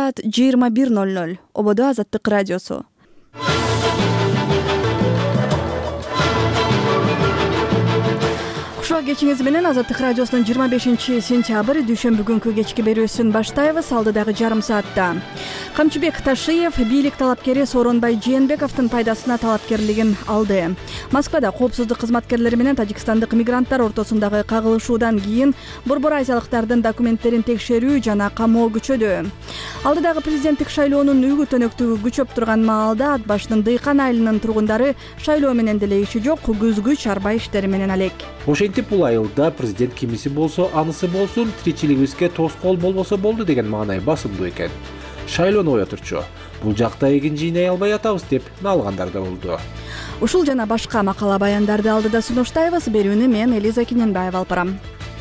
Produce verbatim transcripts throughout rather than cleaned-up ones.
саат жыйырма бир ноль ноль. Ободо Азаттык радиосу. Кушак кечиңиз менен Азаттык радиосунун жыйырма бешинчи сентябрь дүйшөмбү күнкү кечки берүүсүн баштайбыз. Алдыдагы жарым саатта Камчыбек Ташиев бийлик талапкери Сооронбай Жээнбековдун пайдасына талапкерлигин алды. Москвада коопсуздук кызматкерлери менен тажикстандык мигранттар ортосундагы кагылышуудан кийин борбор азиялыктардын документтерин текшерүү жана камоо күчөдү. Алдыдагы президенттик шайлоонун үгү төнөктүгү күчөп турган маалда ат башынын Дыйкан айылынын тургундары шайлоо менен деле иши жок, күзгү чарба иштери менен алек. Ошентип бул айылда президент кимиси болсо анысы болсун, тиричилигибизге тоскоол болбосо болду деген маанай басымдуу экен. Шайлоону оятурчу. Бул жакта эгин жыйнай албай атабыз деп налгандар да болду. Ушул жана башка макала баяндарды алдыда сунуштайбыз. Берүүнү мен Элиза Киненбаева алып барам.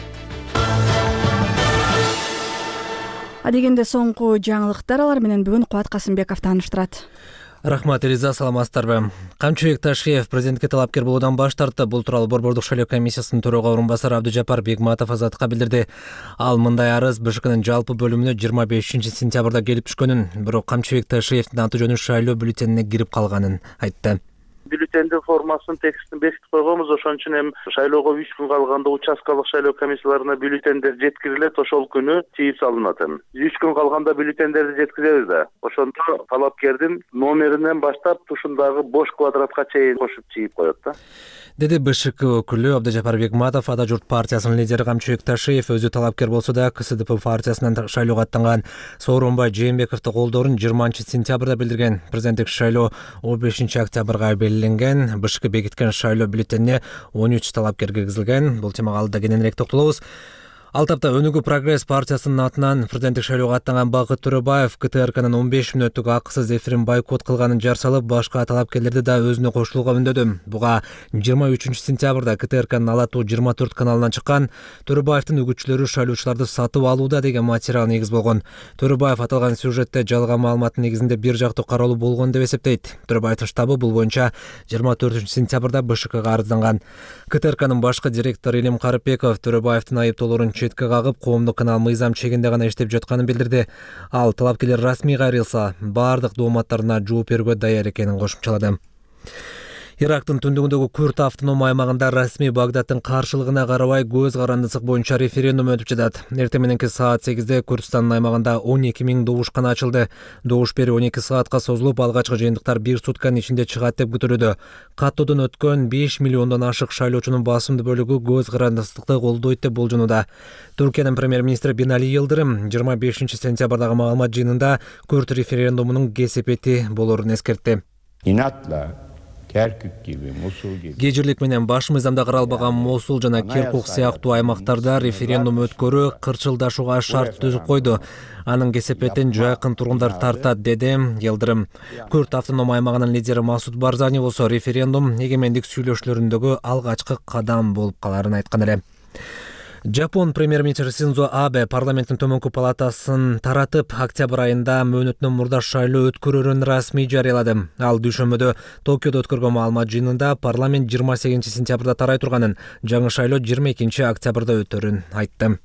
Адегенде соңку жаңылыктар алар менен бүгүн Кубат Касымбеков тааныштырат. Рахмат, Элиза, саламатсыздарбы. Камчыбек Ташиев президентке талапкер болуудан баш тартты. Бул тууралуу борбордук шайлоо комиссиясынын төрага орунбасары Абдыжапар Бегматов Азаттыкка билдирди. Ал мындай арыз БШКнын жалпы бөлүмүнө жыйырма бешинчи сентябрда келип түшкөнүн, бирок Камчыбек Ташиевдин аты жөнү шайлоо бюллетенине кирип калганын айтты. Бюллетендин формасын текстин бекитип койгонбуз, ошон үчүн эми шайлоого үч күн калганда участкалык шайлоо комиссияларына бюллетендер жеткирилет, ошол күнү тийип салынат. үч күн калганда бюллетендерди жеткизебиз да. Ошондо талапкердин номеринен баштап тушундагы бош квадратка чейин кошуп чийип коет да. Деди БШК өкүлү Абдыжапар Бегматов. Ада журт партиясынын лидери Камчыбек Ташиев өзү талапкер болсо да КСДП партиясынан шайлоого аттанган Сооронбай Жээнбековду колдоорун жыйырманчы сентябрда билдирген. Президенттик шайлоо он бешинчи октябрга белгиленген. БШК бекиткен шайлоо бюллетенине он үч талапкер киргизилген. Бул темага алда кененирээк токтолобуз. Ал тапта Өнүгүү Прогресс партиясынын атынан президенттик шайлоого аттанган Бакыт Төрөбаев КТРКнын он беш мүнөттүк акысыз эфирин бойкот кылганын жар салып, башка талапкерлерди да өзүнө кошулууга үндөдү. Буга жыйырма үчүнчү сентябрда КТРКнын Ала Тоо жыйырма төрт каналынан чыккан Төрөбаевдин үгүтчүлөрү шайлоочуларды сатып алууда деген материал негиз болгон. Төрөбаев аталган сюжетте жалган маалыматтын негизинде бир жактуу каралуу болгон деп эсептейт. Төрөбаевдин штабы бул боюнча жыйырма төртүнчү сентябрда БШКга арызданган. КТРКнын башкы директору Илим Карыпбеков Төрөбаевдин айыптоолорун четке кагып, коомдук канал мыйзам чегинде гана иштеп жатканын билдирди. Ал талапкерлер расмий кайрылса, бардык дооматтарына жооп берүүгө даяр экенин кошумчалады. Ирактын түндүгүндөгү Күрт автоном аймагында расмий Багдадтын каршылыгына карабай көз карандысык боюнча референдум өтүп жатат. Эртең мененки саат сегизде Күртстандын аймагында он эки миң добушкана ачылды. Добуш берүү он эки саатка созулуп, алгачкы жыйынтыктар бир сутканын ичинде чыгат деп күтүлүүдө. Каттоодон өткөн беш миллиондон ашык шайлоочунун басымдуу бөлүгү көз карандысыкты колдойт деп болжонууда. Түркиянын премьер-министри Бинали Йылдырым жыйырма бешинчи сентябрдагы маалымат жыйынында Күрт референдумунун кесепети болорун эскертти. İnatla Кежирлик менен баш мыйзамда каралбаган Мосул жана Киркук сыяктуу аймактарда референдум өткөрүү кырчылдашууга шарт түзүп койду. Анын кесепетин жакын тургундар тартат, деди Йылдырым. Күрт автоном аймагынын лидери Масуд Барзани болсо референдум эгемендик сүйлөшүүлөрүндөгү алгачкы кадам болуп каларын айткан эле. Жапон премьер-министри Синдзо Абе парламенттин төмөнкү палатасын таратып, октябрь айында мөөнөтүнөн мурда шайлоо өткөрүүрүн расмий жарыялады. Ал дүйшөмбүдө Токиодо өткөргөн маалымат жыйынында парламент жыйырма сегизинчи сентябрда тарай турганын, жаңы шайлоо жыйырма экинчи октябрда өтөрүн айтты.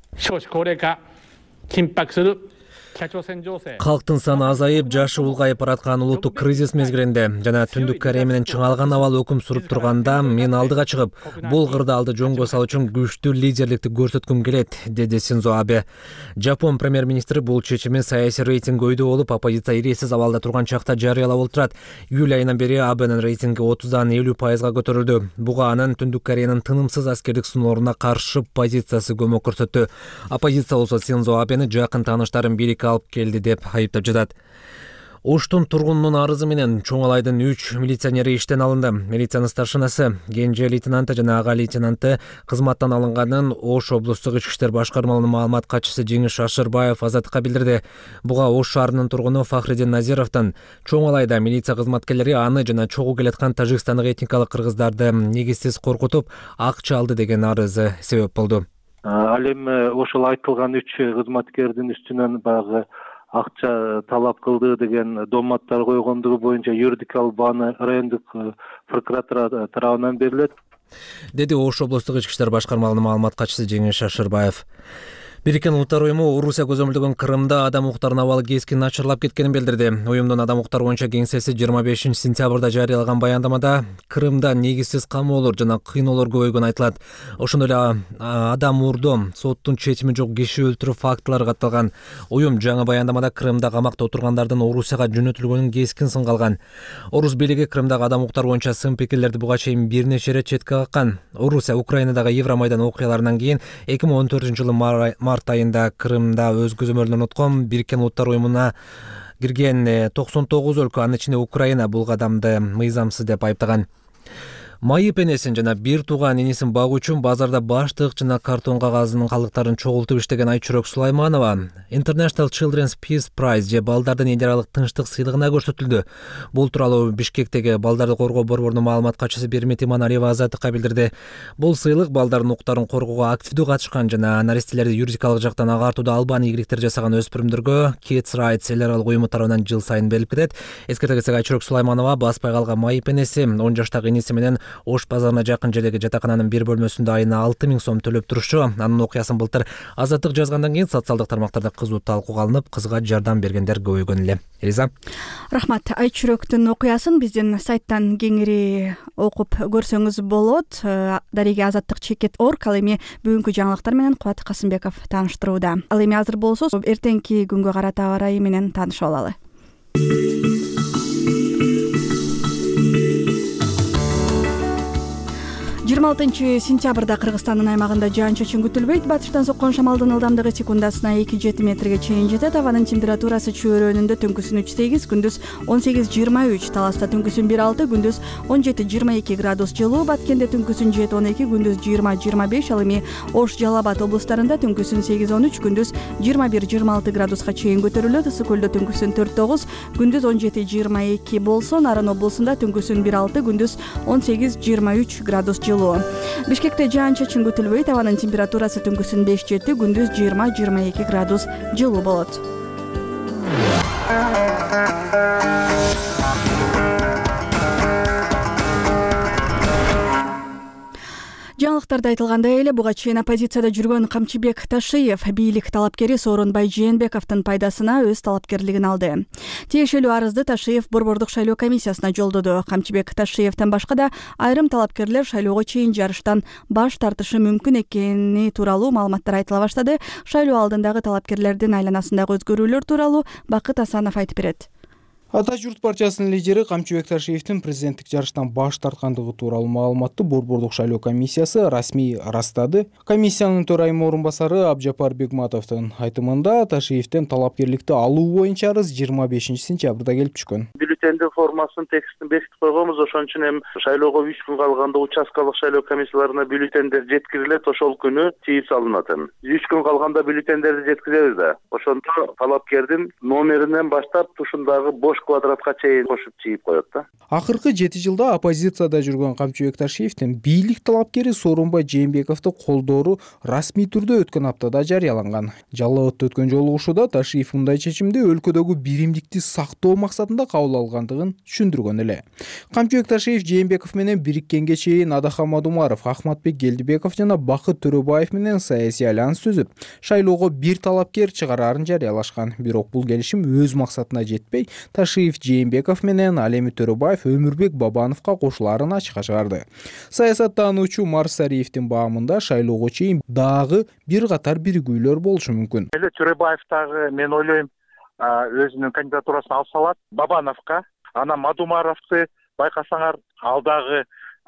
Калктын саны азайып, жашы улгайып бараткан улуттук кризис мезгилинде жана Түндүк Корея менен чыңалган абал өкүм сүрүп турганда мен алдыга чыгып, бул кырдаалды жөнгө салуу үчүн күчтүү лидерликти көрсөткүм келет, деди Синдзо Абе. Жапон премьер-министри бул чечимин саясий рейтингөйдө болуп, оппозиция ирээсиз абалда турган чакта жарыялап отурат. Июль айынан бери Абенин рейтинги отуздан элүү пайызга көтөрүлдү. Буга анын Түндүк Кореянын тынымсыз аскердик сунууларына каршы позициясы көмөк көрсөттү. Оппозиция болсо Синдзо Абени жакын тааныштарын бийликке алып келди деп айыптап жатат. Оштун тургунунун арызы менен Чоңалайдын үч милиционери иштен алынды. Милициянын старшинасы, кенже лейтенанты жана ага лейтенанты кызматтан алынганын Ош облустук ички иштер башкармалыгынын маалымат катчысы Жеңиш Шашырбаев Азаттыкка билдирди. Буга Ош шаарынын тургуну Фахридин Назировдон Чоңалайда милиция кызматкерлери аны жана чогуу келаткан тажикстандык этникалык кыргыздарды негизсиз коркутуп, акча алды деген арызы себеп болду. Ал эми ошол айтылган үч кызматкердин үстүнөн багы акча талап кылды деген доматтар койгондугу боюнча юридикалык бааны райондук прокуратура тарабынан берилет, деди Ош облустук ички иштер башкармалыгынын маалымат катчысы Жеңиш Шашырбаев. Бириккен Улуттар уюму Орусия көзөмөлдөгөн Крымда адам укуктарынын абалы кескин начарлап кеткенин билдирди. Уюмдун адам укуктары боюнча кеңсеси жыйырма бешинчи сентябрда жарыялаган баяндамада Крымда негизсиз камоолор жана кыйноолор көбөйгөнү айтылат. Ошондой эле адам уурдоо, соттун чечими жок киши өлтүрүү фактылары катталган. Уюм жаңы баяндамада Крымда камакта отургандардын Орусияга жөнөтүлгөнүн кескин сынгалган. Орус бийлиги Крымдагы адам укуктары боюнча сын пикирлерди буга чейин бир нече ирет четке каккан. Орусия Украинадагы Евромайдан окуяларынан кийин эки миң он төртүнчү жылы март айында Крымда өз көзөмөлүнөн өткөн Бириккен Улуттар уюмуна кирген токсон тогуз өлкө, анын ичинде Украина бул кадамды мыйзамсыз деп айыптаган. Майып энесин жана бир тууган инисин багуу үчүн базарда баштык жана картон кагазынын калдыктарын чогултуп иштеген Айчүрөк Сулайманова International Children's Peace Prize же балдардын эл аралык тынчтык сыйлыгына көрсөтүлдү. Бул тууралуу Бишкектеги балдарды коргоо борборунун маалымат катчысы Бермет Иманалиева Азаттыкка билдирди. Бул сыйлык балдардын укуктарын коргоого активдүү катышкан жана наристелерди юридикалык жактан агартууда албан ийгиликтер жасаган өспүрүмдөргө Kids Rights эл аралык уюму тарабынан жыл сайын берилип кетет. Эске кетсек, Айчүрөк Сулайманова баспай калган майып энеси он жаштагы иниси менен Ош базарына жакын жердеги жатакананын бир бөлмөсүндө айына алты миң сом төлөп турушчу. Анын окуясын былтыр Азаттык жазгандан кийин социалдык тармактарда кызуу талкууга алынып, кызга жардам бергендер көбөйгөн эле. Элиза. Рахмат. Айчүрөктүн окуясын биздин сайттан кеңири окуп көрсөңүз болот. Дареге Азаттык чекит орг. Ал эми бүгүнкү жаңылыктар менен Кубат Касымбеков тааныштырууда. Ал эми азыр болсо эртеңки күнгө карата аба ырайы менен таанышып алалы. жыйырма алтынчы сентябрда Кыргызстандын аймагында жаан-чачын күтүлбөйт. Батыштан соккон шамалдын ылдамдыгы секундасына эки жети метрге чейин жетет. Абанын температурасы чөйрөнүндө түнкүсүн үч сегиз, күндүз он сегиз жыйырма үч, Таласта түнкүсүн бир алты, күндүз он жети жыйырма эки градус жылуу, Баткенде түнкүсүн жети он эки, күндүз жыйырма жыйырма беш, ал эми Ош, Жалал Абад облустарында түнкүсүн сегиз он үч, күндүз жыйырма бир жыйырма алты градуска чейин көтөрүлөт. Ысык көлдө түнкүсүн төрт тогуз, күндүз он жети жыйырма эки болсо, Нарын облусунда түнкүсүн бир алты, күндүз он сегиз жыйырма үч градус жылуу. Бишкекте жаан-чачын күтүлбөйт. Абанын температурасы түнкүсүн беш жети, күндүз жыйырма жыйырма эки градус жылуу болот. Жаңылыктарда айтылгандай эле, буга чейин оппозицияда жүргөн Камчыбек Ташиев бийлик талапкери Сооронбай Жээнбековдун пайдасына өз талапкерлигин алды. Тиешелүү арызды Ташиев борбордук шайлоо комиссиясына жолдоду. Камчыбек Ташиевден башка да айрым талапкерлер шайлоого чейин жарыштан баш тартышы мүмкүн экени тууралуу маалыматтар айтыла баштады. Шайлоо алдындагы талапкерлердин айланасындагы өзгөрүүлөр тууралуу Бакыт Асанов айтып берет. Ата журт партиясынын лидери Камчыбек Ташиевдин президенттик жарыштан баш тарткандыгы тууралуу маалыматты борбордук шайлоо комиссиясы расмий ырастады. Комиссиянын төрайымы орун басары Абжапар Бегматовдун айтымында Ташиевден талапкерликти алуу боюнча арыз жыйырма бешинчи сентябрда келип түшкөн. Бюллетендин формасын, текстин бекитип койгонбуз. Ошон үчүн эми шайлоого үч күн калганда участкалык шайлоо комиссияларына бюллетендер жеткирилет. Ошол күнү тийип салынат. үч күн калганда бюллетендерди жеткизебиз да. Ошондо талапкердин номеринен баштап тушундагы бош квадратка чейин кошуп чийип коет да. Акыркы жети жылда оппозицияда жүргөн Камчыбек Ташиевдин бийлик талапкери Сооронбай Жээнбековду колдоору расмий түрдө өткөн аптада жарыяланган. Жалал Абадта өткөн жолугушууда Ташиев мындай чечимди өлкөдөгү биримдикти сактоо максатында кабыл алгандыгын түшүндүргөн эле. Камчыбек Ташиев Жээнбеков менен бириккенге чейин Адахан Мадумаров, Ахматбек Гелдибеков жана Бакыт Төрөбаев менен саясий альянс түзүп, шайлоого бир талапкер чыгарарын жарыялашкан. Бирок бул келишим өз максатына жетпей, Ташиев Жээнбеков менен ал эми Төрөбаев Өмүрбек Бабановго кошулаарын ачыкка чыгарды. Саясаттануучу Марс Сариевдин баамында шайлоого чейин дагы бир катар биригүүлөр болушу мүмкүн. Эле Төрөбаев дагы, мен ойлойм, өзүнүн кандидатурасын алса алат. Бабановго, анан Мадумаровду байкасаңар, ал дагы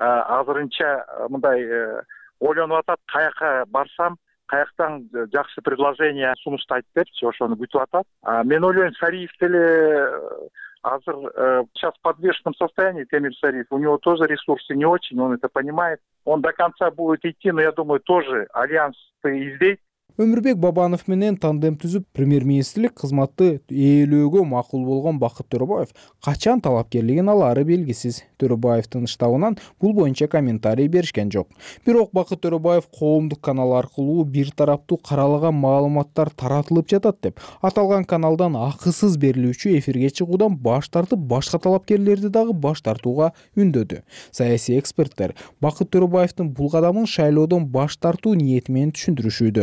азырынча мындай ойлонуп атат, каяка барсам каяктан жакшы предложение сунуштайт депчи, ошону күтүп атат. Мен ойлойм, Сариев деле азыр сейчас в подвешенном состоянии, Темир Сариев, у него тоже ресурсы не очень, он это понимает. Он до конца будет идти, но я думаю, тоже альянс издейт. Өмүрбек Бабанов менен тандем түзүп, премьер-министрлик кызматты ээлөөгө макул болгон Бакыт Төрөбаев качан талапкерлигин алары белгисиз. Төрөбаевдин штабынан бул боюнча комментарий беришкен жок. Бирок Бакыт Төрөбаев коомдук канал аркылуу бир тараптуу каралаган маалыматтар таратылып жатат деп, аталган каналдан акысыз берилүүчү эфирге чыгуудан баш тартып, башка талапкерлерди дагы баш тартууга үндөдү. Саясий эксперттер Бакыт Төрөбаевдин бул кадамын шайлоодон баш тартуу ниети менен түшүндүрүшүүдө. Мындан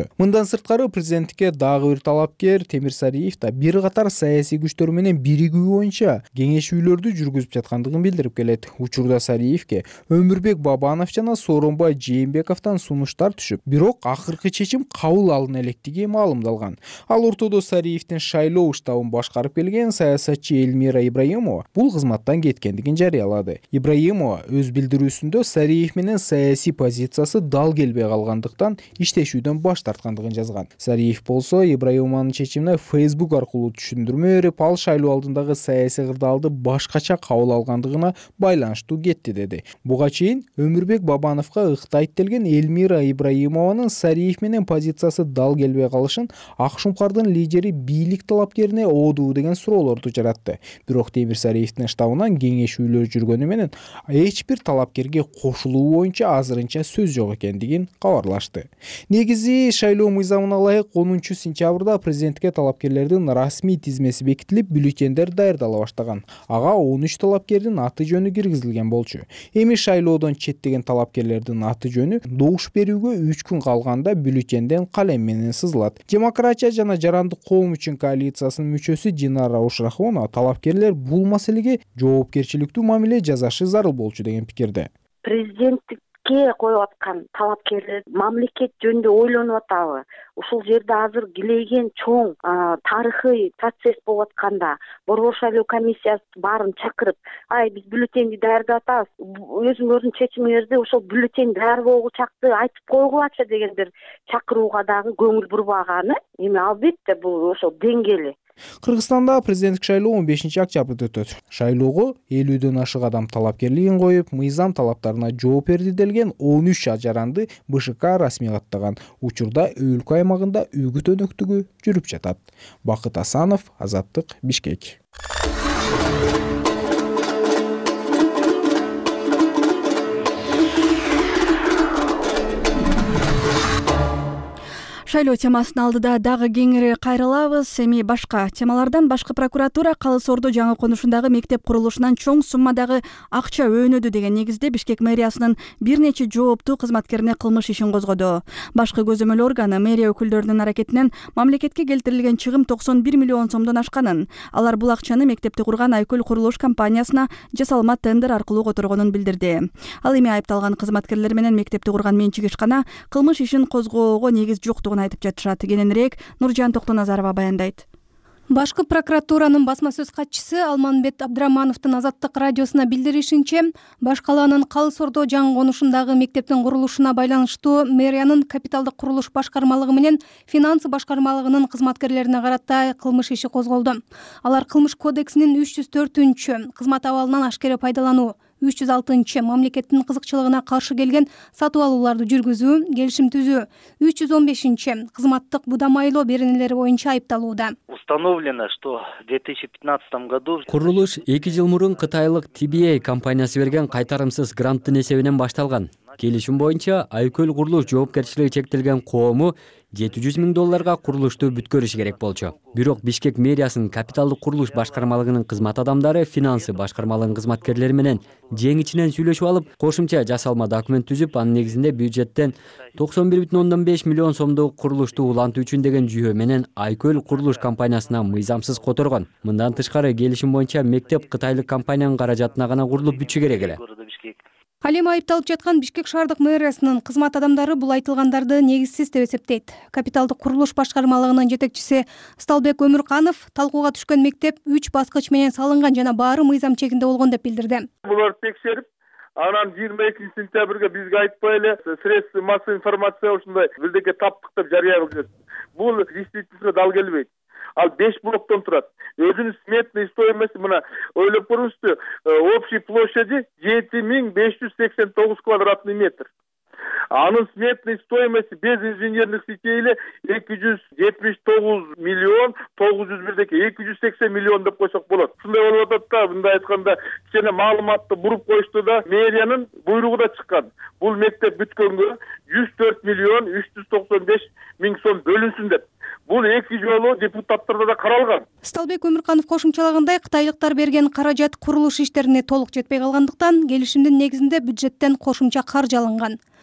Мындан сырткары президенттикке дагы бир талапкер Темир Сариев да бир катар саясий күчтөр менен биригүү боюнча кеңешүүлөрдү жүргүзүп жаткандыгын билдирип келет. Учурда Сариевке Өмүрбек Бабанов жана Сооронбай Жээнбековдон сунуштар түшүп, бирок акыркы чечим кабыл алына электиги маалымдалган. Ал ортодо Сариевдин шайлоо штабын башкарып келген саясатчы Элмира Ибраимова бул кызматтан кеткендигин жарыялады. Ибраимова өз билдирүүсүндө Сариев менен саясий позициясы дал келбей калгандыктан иштешүүдөн баш тарткандыгын жазган. Сариев болсо Ибраимованын чечимине Facebook аркылуу түшүндүрмө берип, ал шайлоо алдындагы саясий кырдаалды башкача кабыл алгандыгына байланыштуу кетти деди. Буга чейин Өмүрбек Бабановго ыктайт делген Элмира Ибраимованын Сариев менен позициясы дал келбей калышын ак шумкардын лидери бийлик талапкерине оодуу деген суроолорду жаратты. Бирок Темир Сариевдин штабынан кеңешүүлөр жүргөнү менен эч бир талапкерге кошулуу боюнча азырынча сөз жок экендигин кабарлашты. Негизи шайлоо мыйзамына ылайык онунчу сентябрда президенттикке талапкерлердин расмий тизмеси бекитилип, бюллетендер даярдала баштаган. Ага он үч талапкердин аты жөнү киргизилген болчу. Эми шайлоодон четтеген талапкерлердин аты жөнү добуш берүүгө үч күн калганда бюллетенден калем менен сызылат. Демократия жана жарандык коом үчүн коалициясынын мүчөсү Динара Ушраховна талапкерлер бул маселеге жоопкерчиликтүү мамиле жасашы зарыл болчу деген пикирде. Президенттикке коюп аткан талапкерлер мамлекет жөнүндө ойлонуп атабы? Ушул жерде азыр килейген чоң тарыхый процесс болуп атканда Борбор шайлоо комиссиясы баарын чакырып, ай биз бюллетенди даярдап атабыз, өзүңөрдүн чечимиңерди ошол бюллетень даяр болгу чакты айтып койгулачы деген бир чакырууга дагы көңүл бурбаганы эми албетте бул ошол деңгээли. Кыргызстанда президенттик шайлоо он бешинчи октябрда өтөт. Шайлоого элүүдөн ашык адам талапкерлигин коюп, мыйзам талаптарына жооп берди делген он үч жаранды БШК расмий каттаган. Учурда өлкө аймагында үгүт өнөктүгү жүрүп жатат. Бакыт Асанов, Азаттык, Бишкек. Шайлоо темасын алдыда дагы кеңири кайрылабыз. Эми башка темалардан башкы прокуратура Калыс Ордо жаңы конушундагы мектеп курулушунан чоң суммадагы акча өнөдү деген негизде Бишкек мэриясынын бир нече жооптуу кызматкерине кылмыш ишин козгоду. Башкы көзөмөл органы мэрия өкүлдөрүнүн аракетинен мамлекетке келтирилген чыгым токсон бир миллион сомдон ашканын, алар бул акчаны мектепти курган Айкөл курулуш компаниясына жасалма тендер аркылуу которгонун билдирди. Ал эми айыпталган кызматкерлер менен мектепти курган менчик ишкана кылмыш ишин козгоого негиз жоктугун айтып жатышат. Кененирээк Нуржан Токтоназарова баяндайт. Башкы прокуратуранын басма сөз катчысы Алманбет Абдырамановдун Азаттык радиосуна билдиришинче, баш калаанын Калыс Ордо жаңы конушундагы мектептин курулушуна байланыштуу мэриянын капиталдык курулуш башкармалыгы менен финансы башкармалыгынын кызматкерлерине карата кылмыш иши козголду. Алар Кылмыш кодексинин үч жүз төртүнчү кызмат абалынан ашкере пайдалануу, үч жүз алтынчы мамлекеттин кызыкчылыгына каршы келген сатып алууларды жүргүзүү, келишим түзүү, үч жүз он бешинчи кызматтык будамайлоо беренелери боюнча айыпталууда. Установлено, что в две тысячи пятнадцатом году курулуш эки жыл мурун кытайлык Ти Би Эй компаниясы берген кайтарымсыз гранттын эсебинен башталган. Келишим боюнча Айкөл курулуш жоопкерчилиги чектелген коому жети жүз миң долларга курулушту бүткөрүш керек болчу. Бирок Бишкек мэриясынын капиталдык курулуш башкармалыгынын кызмат адамдары финансы башкармалыгынын кызматкерлери менен жең ичинен сүйлөшүп алып, кошумча жасалма документ түзүп, анын негизинде бюджеттен токсон бир бүтүн ондон беш миллион сомдук курулушту улантуу үчүн деген жүйө менен Айкөл курулуш компаниясына мыйзамсыз которгон. Мындан тышкары келишим боюнча мектеп кытайлык компаниянын каражатына гана курулуп бүтчү керек эле. Ал эми айыпталып жаткан Бишкек шаардык мэриясынын кызмат адамдары бул айтылгандарды негизсиз деп эсептейт. Капиталдык курулуш башкармалыгынын жетекчиси Сталбек Өмүрканов талкууга түшкөн мектеп үч баскыч менен салынган жана баары мыйзам чегинде болгон деп билдирди. Буларды текшерип, анан жыйырма экинчи сентябрга бизге айтпай эле средства массовой информация ушундай бирдеке таптык деп жарыя кылып жатты. Бул действительно дал келбейт. Ал беш блоктон турат. Өзүнүн сметный стоимости мына ойлоп көрүңүзчү, общий площади жети миң беш жүз сексен тогуз квадратный метр. Анын сметный стоимости без инженерных сетей эле эки жүз жетимиш тогуз миллион тогуз жүз бирдеке эки жүз сексен миллион деп койсок болот. Ушундай болуп атат да, мындай айтканда кичине маалыматты буруп коюшту да, мэриянын буйругу да чыккан. Бул мектеп бүткөнгө жүз төрт миллион үч жүз токсон беш миң сом бөлүнсүн деп. Бул эки жолу депутаттарда да каралган. Сталбек Өмүрканов кошумчалагандай, кытайлыктар берген каражат курулуш иштерине толук жетпей калгандыктан келишимдин негизинде бюджеттен кошумча каржы алынган.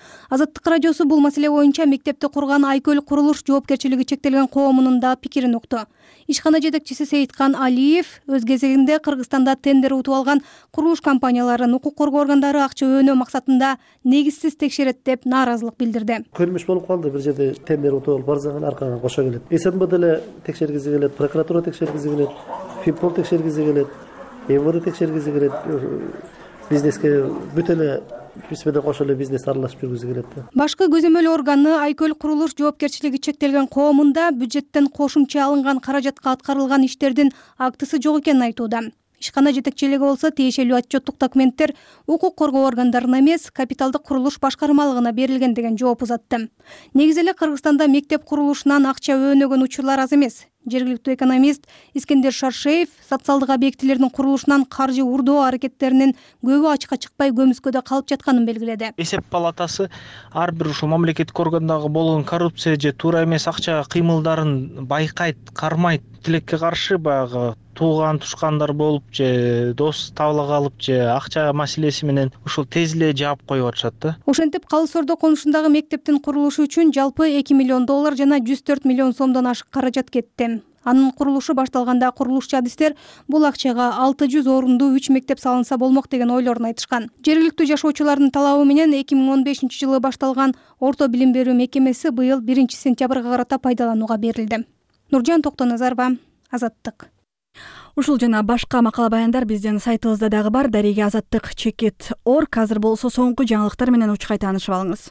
Азаттык радиосу бул маселе боюнча мектепти курган Айкөл курулуш жоопкерчилиги чектелген коомунун да пикирин укту. Ишкана жетекчиси Сейиткан Алиев өз кезегинде Кыргызстанда тендер утуп алган курулуш компанияларын укук коргоо органдары акча өөнөө максатында негизсиз текшерет деп нааразылык билдирди. Көрүнүш болуп калды, бир жерде тендер утуп алып барсаңар аркага кошо келет. СНБ деле текшергизи келет, прокуратура текшергизи келет, Финпол текшергизи келет, МВД текшергизи келет. Бизнеске бүт эле биз менен кошо эле бизнес аралашып жүргүзү келет да. Башкы көзөмөл органы Айкөл курулуш жоопкерчилиги чектелген коомунда бюджеттен кошумча алынган каражатка аткарылган иштердин актысы жок экенин айтууда. Ишкана жетекчилиги болсо тиешелүү отчеттук документтер укук коргоо органдарына эмес, капиталдык курулуш башкармалыгына берилген деген жооп узатты. Негизи эле Кыргызстанда мектеп курулушунан акча өөнөгөн учурлар аз эмес. Жергиликтүү экономист Искендер Шаршеев социалдык объектилердин курулушунан каржы урдоо аракеттеринин көбү ачыкка чыкпай көмүскөдө калып жатканын белгиледи. Эсеп палатасы ар бир ушул мамлекеттик органдагы болгон коррупция же туура эмес акча кыймылдарын байкайт, кармайт. Тилекке каршы баягы тууган тушкандар болуп же дос табыла калып же акча маселеси менен ушул тез эле жаап коюп атышат да. Ошентип Калы Сордо конушундагы мектептин курулушу үчүн жалпы эки миллион доллар жана жүз төрт миллион сомдон ашык каражат кетти. Анын курулушу башталганда курулушчу адистер бул акчага алты жүз орунду үч мектеп салынса болмок деген ойлорун айтышкан. Жергиликтүү жашоочулардын талабы менен эки миң он бешинчи жылы башталган орто билим берүү мекемеси быйыл биринчи сентябрга карата пайдаланууга берилди. Нуржан Токтоназарова, Азаттык. Ушул жана башка макала баяндар биздин сайтыбызда дагы бар. Дареге азаттык чекит орг. Азыр болсо соңку жаңылыктар менен учкай таанышып алыңыз.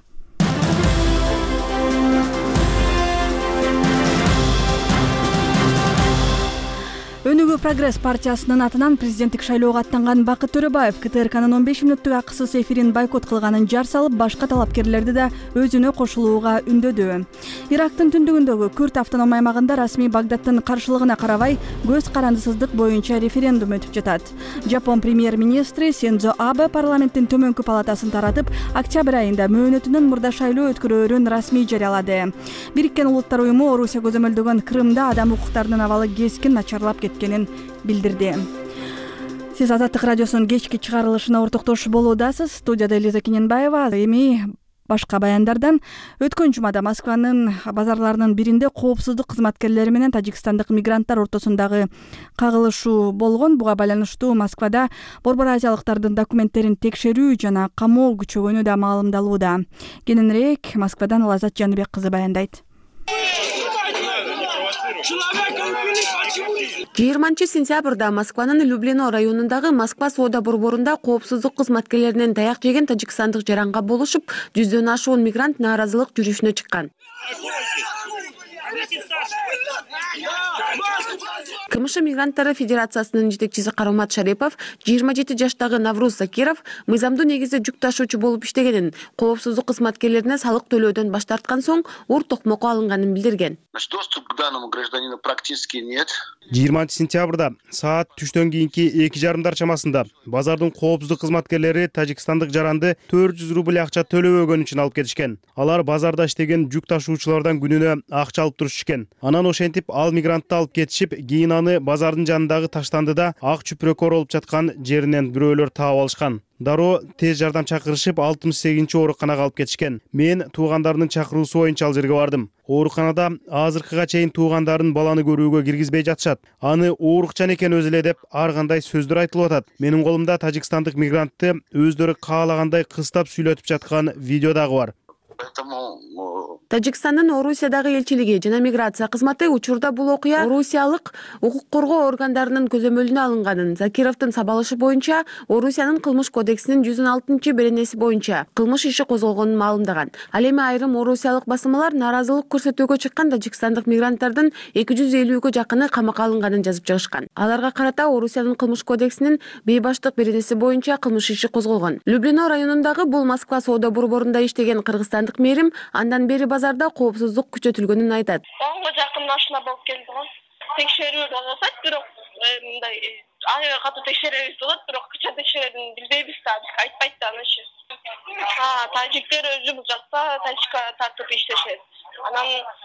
Өнүгүү прогресс партиясынын атынан президенттик шайлоого аттанган Бакыт Төрөбаев КТРКнын он беш мүнөттүк акысыз эфирин бойкот кылганын жар салып, башка талапкерлерди да өзүнө кошулууга үндөдү. Ирактын түндүгүндөгү Күрд автоном аймагында расмий Багдадтын каршылыгына карабай көз карандысыздык боюнча референдум өтүп жатат. Жапон премьер-министри Синдзо Абе парламенттин төмөнкү палатасын таратып, октябрь айында мөөнөтүнүн мурда шайлоо өткөрөөрүн расмий жарыялады. Бириккен Улуттар уюму Орусия көзөмөлдөгөн Крымда адам укуктарынын абалы кескин начарлап кеткенин билдирди. Сиз Азаттык радиосунун кечки чыгарылышына ортоктош болуудасыз. Студияда Элиза Кененбаева. Эми башка баяндардан өткөн жумада Москванын базарларынын биринде коопсуздук кызматкерлери менен тажикстандык мигранттар ортосундагы кагылышуу болгон. Буга байланыштуу Москвада борбор азиялыктардын документтерин текшерүү жана камоо күчөгөнү да маалымдалууда. Кененирээк Москвадан Лазат Жаныбек кызы баяндайт. жыйырманчы сентябрда Москванын Люблино районундагы Москва соода борборунда коопсуздук кызматкерлеринен таяк жеген тажикстандык жаранга болушуп, жүздөн ашуун мигрант нааразылык жүрүшүнө чыккан. КМШ мигранттары федерациясынын жетекчиси Каромат Шарипов жыйырма жети жаштагы Навруз Закиров мыйзамдуу негизде жүк ташуучу болуп иштегенин, коопсуздук кызматкерлерине салык төлөөдөн баш тарткан соң ур токмокко алынганын билдирген. Доступ к данному гражданину практически нет. жыйырманчы сентябрда саат түштөн кийинки эки жарымдар чамасында базардын коопсуздук кызматкерлери тажикстандык жаранды төрт жүз рубль акча төлөбөгөн үчүн алып кетишкен. Алар базарда иштеген жүк ташуучулардан күнүнө акча алып турушкан. Анан ошентип ал мигрантты алып кетишип, кийин аны базардын жанындагы таштандыда ак чүпрөкөр болуп жаткан жеринен бирөөлөр таап алышкан. Дароо тез жардам чакырышып алтымыш сегизинчи ооруканага алып кетишкен. Мен туугандарынын чакыруусу боюнча ал жерге бардым. Ооруканада азыркыга чейин туугандарын баланы көрүүгө киргизбей жатышат. Аны оорукчан экен өзү эле деп ар кандай сөздөр айтылып атат. Менин колумда тажикстандык мигрантты өздөрү каалагандай кыстап сүйлөтүп жаткан видео дагы бар. Тажикстандын Орусиядагы элчилиги жана миграция кызматы учурда бул окуя орусиялык укук коргоо органдарынын көзөмөлүнө алынганын, Закировдун сабалышы боюнча Орусиянын кылмыш кодексинин жүз он алтынчы беренеси боюнча кылмыш иши козголгонун маалымдаган. Ал эми айрым орусиялык басмалар нааразылык көрсөтүүгө чыккан тажикстандык мигранттардын эки жүз элүүгө жакыны камакка алынганын жазып чыгышкан. Аларга карата Орусиянын кылмыш кодексинин бейбаштык беренеси боюнча кылмыш иши козголгон. Люблино районундагы бул Москва соода борборунда иштеген кыргызстандык мээрим андан бери базарда коопсуздук күчөтүлгөнүн айтат. Оңго жакын машина болуп келди го. Текшерүү да болсот, бирок мындай айга катуу текшеребиз болот, бирок качан текшерерин билбейбиз да, айтпайт да анычы. А, тажиктер өзү бул жакта тачка тартып иштешет. Анан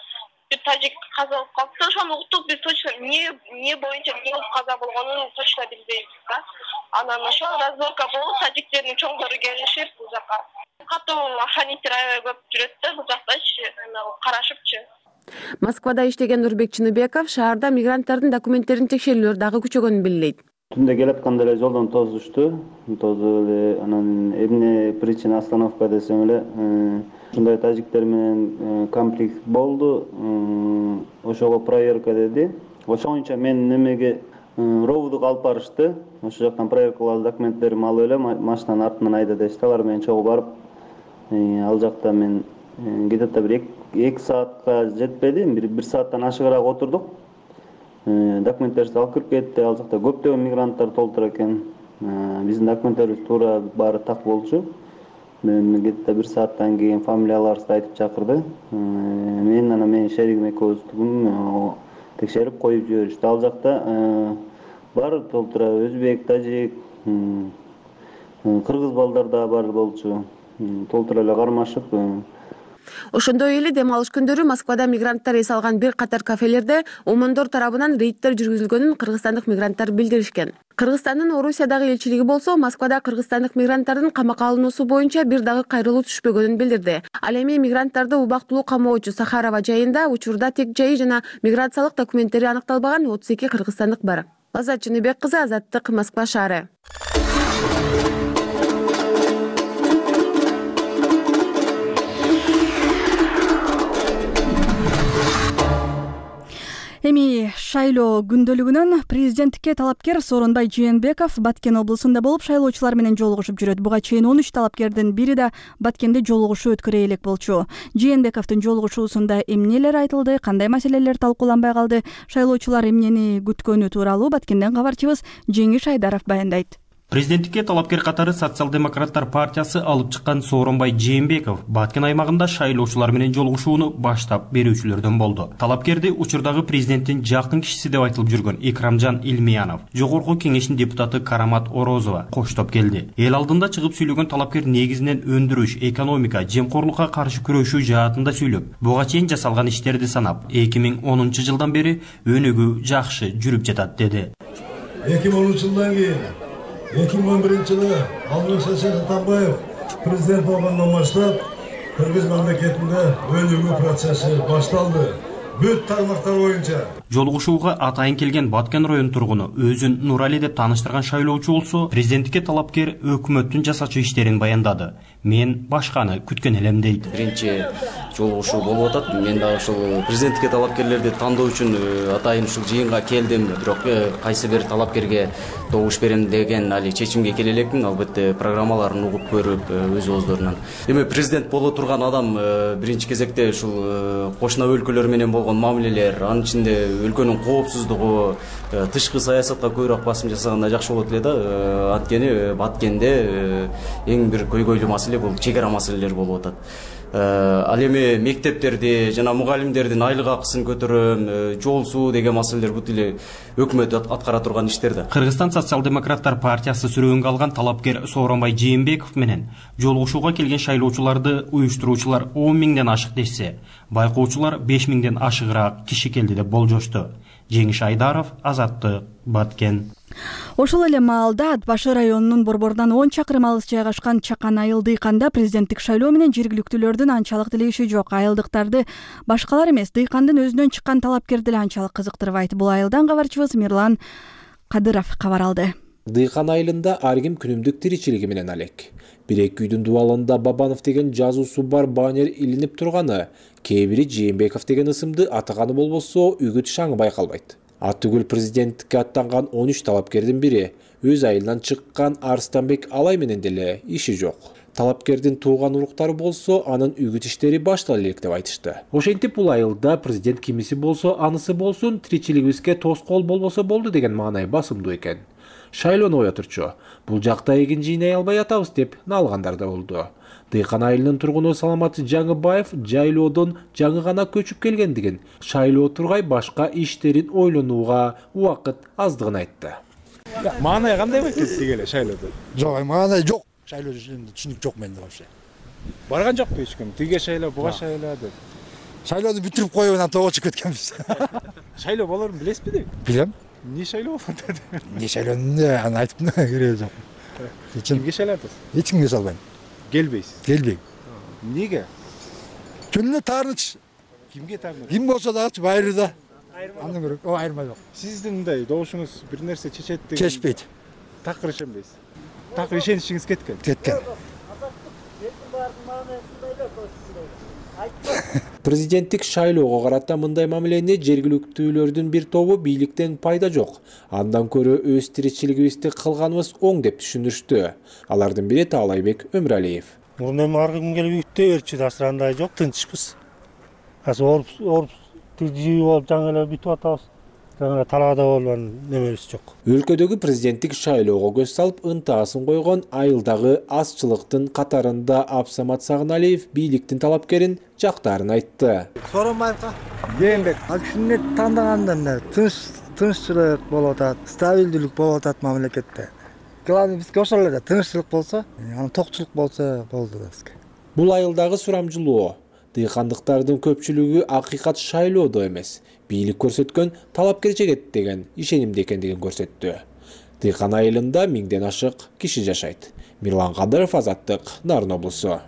бир тажик каза болуп калыптыр. Ошону уктук, биз точно эмне эмне боюнча эмне болуп каза болгонун точно билбейбиз да. Анан ошол разборка болуп, тажиктердин чоңдору келишип бул жака катуу охранитель аябай көп жүрөт да бул жактачы, карашыпчы. Москвада иштеген Нурбек Чыныбеков шаарда мигранттардын документтерин текшерүүлөр дагы күчөгөнүн белгилейт. Түндө келатканда эле жолдон тосушту. Тосуп эле анан эмне причина остановка десем эле ушундай тажиктер менен конфликт болду. Ошого проверка деди. Ошоңча мен немеге ровдук алып барышты. Ошол жактан проверкалуу документтеримди алып эле машинанын артынан айда дешти. Алар менен чогуу барып ал жакта мен где-то бир эки саатка жетпеди, бир сааттан ашыгыраак отурдук. Документтерди алып кирип кетти. Ал жакта көптөгөн мигранттар толтур экен. Биздин документтерибиз туура баары так болчу. Мен где-то бир сааттан кийин фамилияларыбызды айтып чакырды. Мен анан менин шеригим экөөбүздүн текшерип коюп жиберишти. Ал жакта баары толтура өзбек, тажик, кыргыз балдар да бар болчу. Толтура эле кармашып. Ошондой эле дем алыш күндөрү Москвада мигранттар эс алган бир катар кафелерде омондор тарабынан рейдтер жүргүзүлгөнүн кыргызстандык мигранттар билдиришкен. Кыргызстандын Орусиядагы элчилиги болсо Москвада кыргызстандык мигранттардын камакка алынуусу боюнча бир дагы кайрылуу түшпөгөнүн билдирди. Ал эми мигранттарды убактылуу камоочу Сахарова жайында учурда тек жайы жана миграциялык документтери аныкталбаган отуз эки кыргызстандык бар. Азат Чыныбек кызы, Азаттык, Москва шаары. Эми шайлоо күндөлүгүнөн президенттикке талапкер Сооронбай Жээнбеков Баткен облусунда болуп шайлоочулар менен жолугушуп жүрөт. Буга чейин он үч талапкердин бири да Баткенде жолугушуу өткөрө элек болчу. Жээнбековдун жолугушуусунда эмнелер айтылды, кандай маселелер талкууланбай калды, шайлоочулар эмнени күткөнү тууралуу Баткенден кабарчыбыз Жеңиш Айдаров баяндайт. Президенттикке талапкер катары Социал-демократтар партиясы алып чыккан Сооронбай Жээнбеков Баткен аймагында шайлоочулар менен жолугушууну баштап берүүчүлөрдөн болду. Талапкерди учурдагы президенттин жакын кишиси деп айтылып жүргөн Икрамжан Илмиянов, жогорку кеңештин депутаты Карамат Орозова коштоп келди. Эл алдында чыгып сүйлөгөн талапкер негизинен өндүрүш, экономика, жемкорлукка каршы күрөшүү жаатында сүйлөп, буга чейин жасалган иштерди санап, эки миң онунчу жылдан бери өнүгүү жакшы жүрүп жатат деди. эки миң онунчу жылдан кийин эки миң он биринчи жылы Алмазбек Атамбаев президент болгондон баштап Кыргыз мамлекетинде өнүгүү процесси башталды. Бүт тармактар боюнча. Жолугушууга атайын келген Баткен район тургуну өзүн Нурали деп тааныштырган шайлоочу болсо, президенттикке талапкер өкмөттүн жасачу иштерин баяндады. Мен башканы күткөн элем дейт. Биринчи жолугушуу болуп атат. Мен дагы ушул президенттикке талапкерлерди тандоо үчүн атайын ушул жыйынга келдим. Бирок кайсы бир талапкерге добуш берем деген али чечимге келе элекмин. Албетте программаларын угуп көрүп өз оозлорунан. Эми президент боло турган адам биринчи кезекте ушул кошуна өлкөлөр менен болгон мамилелер, анын ичинде өлкөнүн коопсуздугу, тышкы саясатка көбүрөөк басым жасаганда жакшы болот эле да. Анткени Баткенде эң бир көйгөйлүү маселе бул чек ара маселелер болуп атат. Ал эми мектептерди жана мугалимдердин айлык акысын көтөрөм, жол суу деген маселелер бут эле өкмөт аткара турган иштер да. Кыргызстан социал-демократтар партиясы сүрөөнгө алган талапкер Сооронбай Жээнбеков менен жолугушууга келген шайлоочуларды уюштуруучулар он миңден ашык дешсе, байкоочулар беш миңден ашыгыраак киши келди деп болжошту. Жеңиш Айдаров, Азаттык, Баткен. Ошол эле маалда Ат Башы районунун борборунан он чакырым алыс жайгашкан Чакан айыл дыйканда президенттик шайлоо менен жергиликтүүлөрдүн анчалык тилеши жок. Айылдыктарды башкалар эмес, дыйкандын өзүнөн чыккан талапкер деле анчалык кызыктырбайт. Бул айылдан кабарчыбыз Мирлан Кадыров кабар алды. Дыйкан айылында ар ким күнүмдүк тиричилиги менен алек. Бирек үйдүн дубалында Бабанов деген жазуусу бар баннер илинип турганы, кээ бири Жээнбеков деген ысымды атаганы болбосо үгүт шаңы байкалбайт. Аттүгүл президенттикке аттанган он үч талапкердин бири өз айылынан чыккан Арстанбек Алай менен деле иши жок. Талапкердин тууган уруктары болсо, анын үгүт иштери баштала элек деп айтышты. Ошентип бул айылда президент кимиси болсо, анысы болсун, тиричилигибизге тоскоол болбосо болду деген маанай басымдуу экен. Шайлоону оятырчу. Бул жакта эгин жыйнай албай атабыз деп налгандар да болду. Дыйкан айылынын тургуну Саламат Жаңыбаев жайлоодон жаңы гана көчүп келгендигин, шайлоо тургай башка иштерин ойлонууга убакыт аздыгын айтты. Маанай кандай болот тиги эле шайлоодо? Жок, маанай жок. Шайлоо түшүнүк жок менде вообще. Барган жокпу эч ким? Тиге шайлоо, буга шайлоо деп. шайлоону бүтүрүп коюп анан тоого чыгып кеткенбиз. Шайлоо болорун билесизби деп? Билем. Эмне шайлоо болот деди? Эмне шайлоонун аны айтып кереги жок. Кимге шайлатасыз? Эч кимге салбайм. Келбейсиз? Келбейм. Эмнеге? Жөн эле таарыныч. Кимге таарыныч? Ким болсо дагычы байыры да. Аны керек. О, айырма жок. Сиздин мындай добушуңуз бир нерсе чечет деген. Чечпейт. Такыр ишенбейсиз. Такыр ишеничиңиз кеткен. Кеткен. Президенттик шайлоого карата мындай мамилени жергиликтүүлөрдүн бир тобу бийликтен пайда жок. Андан көрө өз тиричилигибизди кылганыбыз оң деп түшүндүрүштү. Алардын бири Таалайбек Өмүралиев. Мурун эми ар ким келип үттөй берчү да, андай жок, тынчпыз. Азыр оруп оруп жыйып алып жаңы эле бүтүп атабыз. Жаңы талаада болгон немебиз жок. Өлкөдөгү президенттик шайлоого көз салып ынтаасын койгон айылдагы азчылыктын катарында Абсамат Сагыналиев бийликтин талапкерин жактаарын айтты. Сооронбаевка Жээнбек ал кишини тандаганда мына тынч тынччылык болуп атат, стабилдүүлүк болуп атат мамлекетте. Главный бизге ошол эле, тынччылык болсо, анан токчулук болсо болду да бизге. Бул айылдагы сурамжылоо дыйкандыктардын көпчүлүгү акыйкат шайлоодо эмес, бийлик көрсөткөн талапкерчилик деген ишенимде экендигин көрсөттү. Дыйкан айылында миңден ашык киши жашайт. Мирлан Кадыров, Азаттык, Нарын облусу.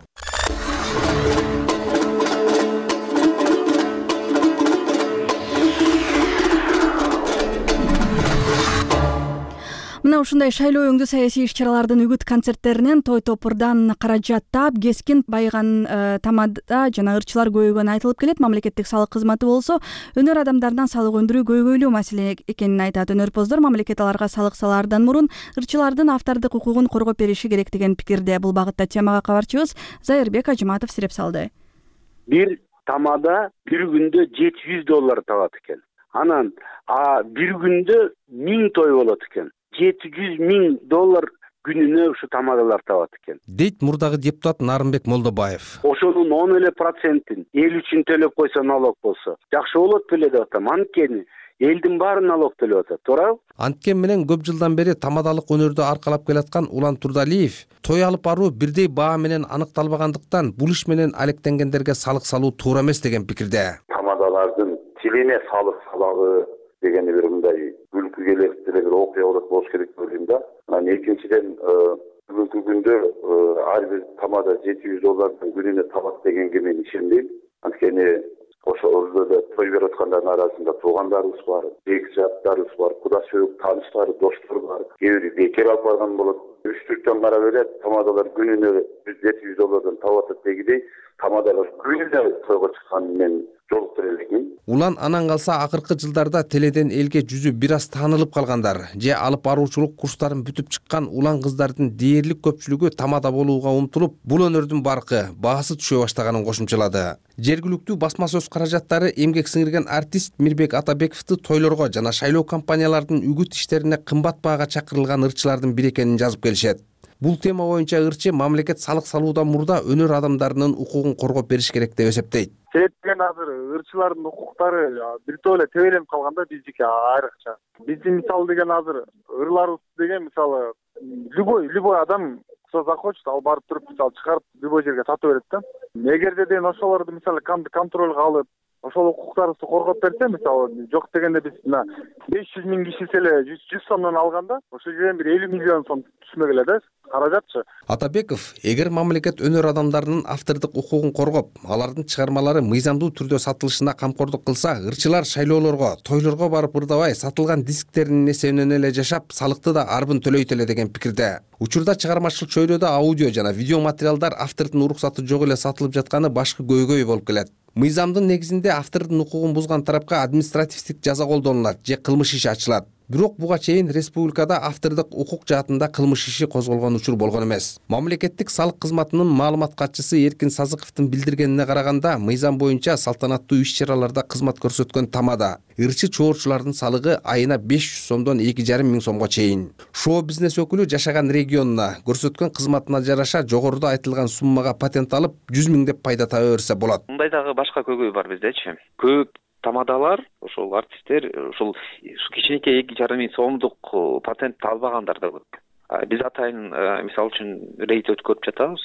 Мына ушундай шайлоо өңдүү саясий иш-чаралардын үгүт концерттеринен той топурдан каражат таап, кескин байыган тамада жана ырчылар көбөйгөнү айтылып келет. Мамлекеттик салык кызматы болсо өнөр адамдарынан салык өндүрүү көйгөйлүү маселе экенин айтат. Өнөрпоздор мамлекет аларга салык салаардан мурун ырчылардын автордук укугун коргоп бериши керек деген пикирде. Бул багытта темага кабарчыбыз Зайырбек Ажыматов сирип салды. Бир тамада бир күндө жети жүз доллар табат экен. Анан а бир күндө миң той болот экен. жети жүз миң доллар күнүнө ушу тамадалар табат экен. Дейт мурдагы депутат Нарынбек Молдобаев. Ошонун он эле процентин эл үчүн төлөп койсо налог болсо жакшы болот беле деп атам. Анткени элдин баары налог төлөп атат, туурабы? Анткен менен көп жылдан бери тамадалык өнөрдү аркалап келаткан Улан Турдалиев той алып баруу бирдей баа менен аныкталбагандыктан бул иш менен алектенгендерге салык салуу туура эмес деген пикирде. Тамадалардын тилине салык салабы дегени бир мындай күлкүгө элестире бир окуя болот болуш керек деп ойлойм да. Анан экинчиден бүгүнкү күндө ар бир тамада жети жүз доллардын күнүнө табат дегенге мен ишенбейм. Анткени ошол жерде той берип аткандардын арасында туугандарыбыз бар, бекзаттарыбыз бар, куда сөөк тааныштар, достор бар. Кээ бири бекер алып барган болот. Үч түрттөн карап эле тамадалар күнүнө жети жүз доллардан табып атат дегидей, тамадалар күнүнө тойго чыкканын мен жолуктура элекмин. Улан анан калса акыркы жылдарда теледен элге жүзү бир аз таанылып калгандар же алып баруучулук курстарын бүтүп чыккан улан кыздардын дээрлик көпчүлүгү тамада болууга умтулуп, бул өнөрдүн баркы, баасы түшө баштаганын кошумчалады. Жергиликтүү басма сөз каражаттары эмгек сиңирген артист Мирбек Атабековду тойлорго жана шайлоо компаниялардын үгүт иштерине кымбат баага чакырылган ырчылардын бири экенин жазып келишет. Бул тема боюнча ырчы мамлекет салык салуудан мурда өнөр адамдарынын укугун коргоп бериш керек деп эсептейт. Себептен азыр ырчылардын укуктары биртөө эле тебеленип калганда биздики айрыкча. Биздин мисалы деген азыр ырларыбыз деген мисалы любой любой адам кто захочет ал барып туруп мисалы чыгарып любой жерге сатып берет да. Эгерде деген ошолорду мисалы контролго алып, ошол укуктарыбызды коргоп берсе, мисалы жок дегенде биз мына беш жүз миң кишиси эле жүз сомдон алганда, ошол жерден бир элүү миллион сом түшмөк эле да. Каражатчы. Атабеков, эгер мамлекет өнөр адамдарынын автордук укугун коргоп, алардын чыгармалары мыйзамдуу түрдө сатылышына камкордук кылса, ырчылар шайлоолорго, тойлорго барып ырдабай, сатылган дисктеринин эсебинен эле жашап, салыкты да арбын төлөйт эле деген пикирде. Учурда чыгармачыл чөйрөдө аудио жана видео материалдар автордун уруксаты жок эле сатылып жатканы башкы көйгөй болуп келет. Мыйзамдын негизинде автордун укугун бузган тарапка административдик жаза колдонулат же кылмыш иши ачылат. Бирок буга чейин республикада автордук укук жаатында кылмыш иши козголгон учур болгон эмес. Мамлекеттик салык кызматынын маалымат катчысы Эркин Сазыковдун билдиргенине караганда, мыйзам боюнча салтанаттуу иш-чараларда кызмат көрсөткөн тамада ырчы чоорчулардын салыгы айына беш жүз сомдон эки жарым миң сомго чейин. Шоу бизнес өкүлү жашаган регионуна, көрсөткөн кызматына жараша жогоруда айтылган суммага патент алып, жүз миң деп пайда таба берсе болот. Мындай дагы башка көйгөй бар биздечи. Көп тамадалар, ошол артисттер, ошол кичинекей эки жарым миң сомдук патент албагандар да көп. Биз атайын мисалы үчүн рейд өткөрүп жатабыз.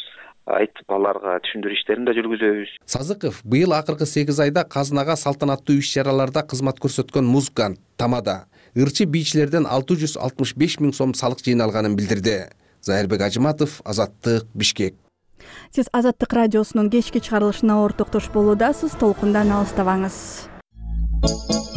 айтып аларга түшүндүрүү иштерин да жүргүзөбүз. Сазыков быйыл акыркы сегиз айда казынага салтанаттуу иш-чараларда кызмат көрсөткөн музыкант Тамада ырчы бийчилерден алты жүз алтымыш беш миң сом салык жыйналганын билдирди. Зайырбек Ажыматов, Азаттык, Бишкек. Сиз Азаттык радиосунун кечки чыгарылышына ортоктош болуудасыз. Толкундан алыстабаңыз.